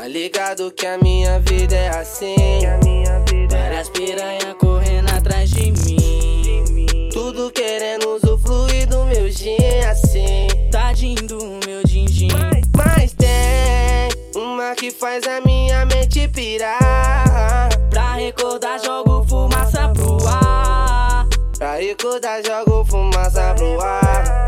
ligado que a minha vida é assim. Várias piranha correndo atrás de mim, Tudo querendo usufruir do meu gin assim. tadinho do meu din-din. Mas tem uma que faz a minha mente pirar. Pra recordar jogo fumaça pro ar. Pra recordar jogo fumaça pro ar.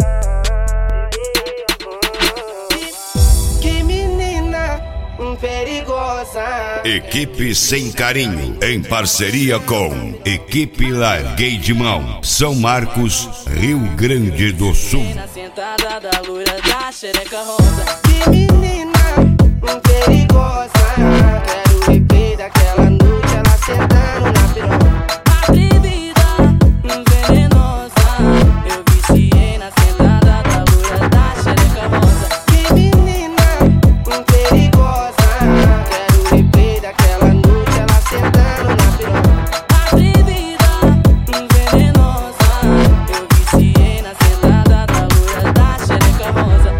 Que menina perigosa. Equipe Sem Carinho, em parceria com Equipe Larguei de Mão, São Marcos, Rio Grande do Sul. Na sentada da loira da xereca rosa. Que menina perigosa. Quero o replay daquela noite, ela sentando na piroca. Atrevida, venenosa. Eu viciei na sentada da loira da xereca rosa. Que menina perigosa. Quero o replay daquela noite, ela sentando na piroca. Atrevida, venenosa. Eu viciei na sentada da loira da xereca rosa.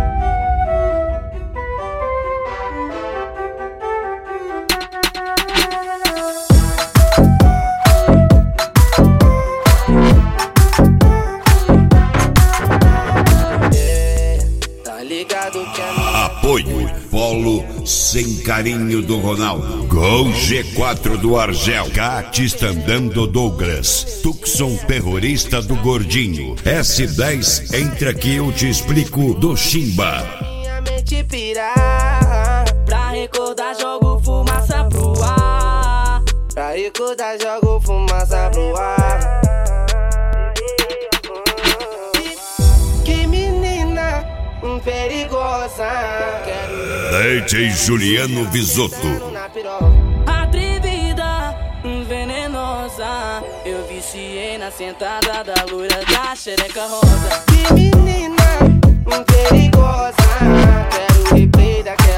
Tá ligado que a minha Apoio Polo Sem Carinho do Ronaldo, Gol G4 do Argel, Catistandão do Douglas, Tucson Terrorista do Gordinho, S10 Entra que eu te explico do Chimba. mente pirar. Pra recordar jogo fumaça pro ar. Pra recordar jogo fumaça pro ar. Que menina perigosa. Quero DJ Juliano Visotto. na piroca. Atrevida, venenosa. Eu viciei na sentada da loira da xereca rosa. Que menina perigosa. Quero o replay daquela